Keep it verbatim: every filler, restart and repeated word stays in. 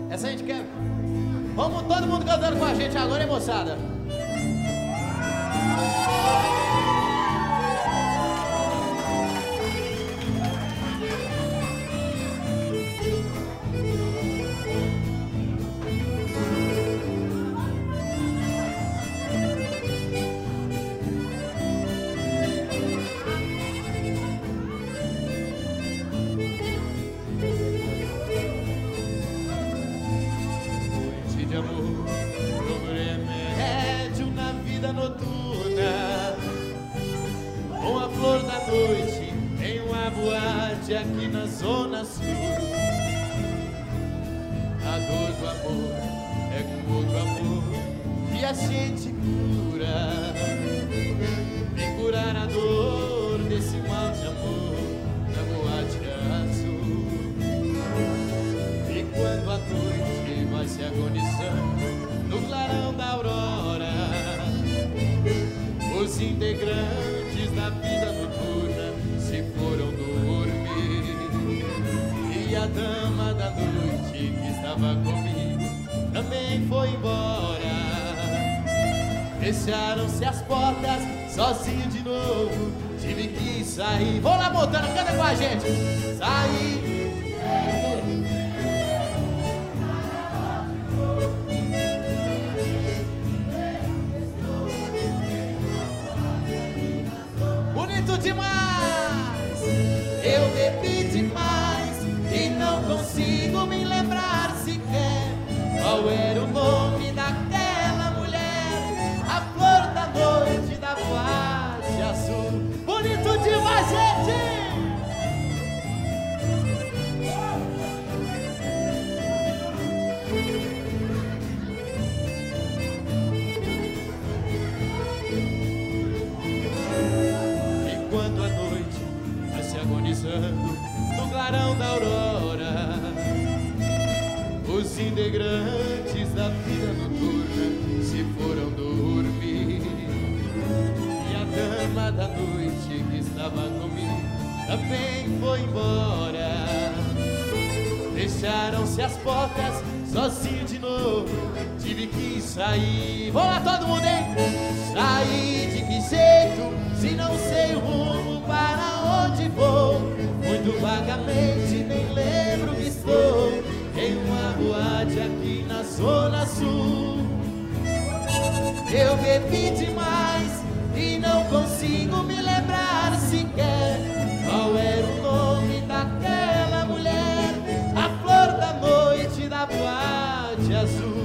Essa a gente quer. Vamos todo mundo cantando com a gente agora, hein, moçada? De amor, sobre remédio na vida noturna. Com a flor da noite em uma boate aqui na zona sul. A dor do amor é com outro amor que a gente cura. Vem curar a dor desse mal de amor na boate azul. E quando a noite vai se agonizando no clarão da aurora, os integrantes da vida noturna se foram dormir. E a dama da noite que estava comigo também foi embora. Fecharam-se as portas, sozinho de novo, tive que sair. Vamos lá, Montana, canta com a gente. Saí. Demais, eu bebi demais e não consigo me lembrar sequer qual era o nome daquela mulher, a flor da noite da boate azul. Bonito demais, gente! Agonizando no clarão da aurora, os integrantes da vida noturna se foram dormir. E a dama da noite que estava comigo também foi embora. Fecharam-se as portas, sozinho de novo, tive que sair. Vamos lá todo mundo, hein? Sair de que jeito, se não sei o rumo para onde vou? Muito vagamente, nem lembro que estou em uma boate aqui na zona sul. Eu bebi demais e não consigo me lembrar sequer qual era o nome daquela mulher, a flor da noite da boate azul.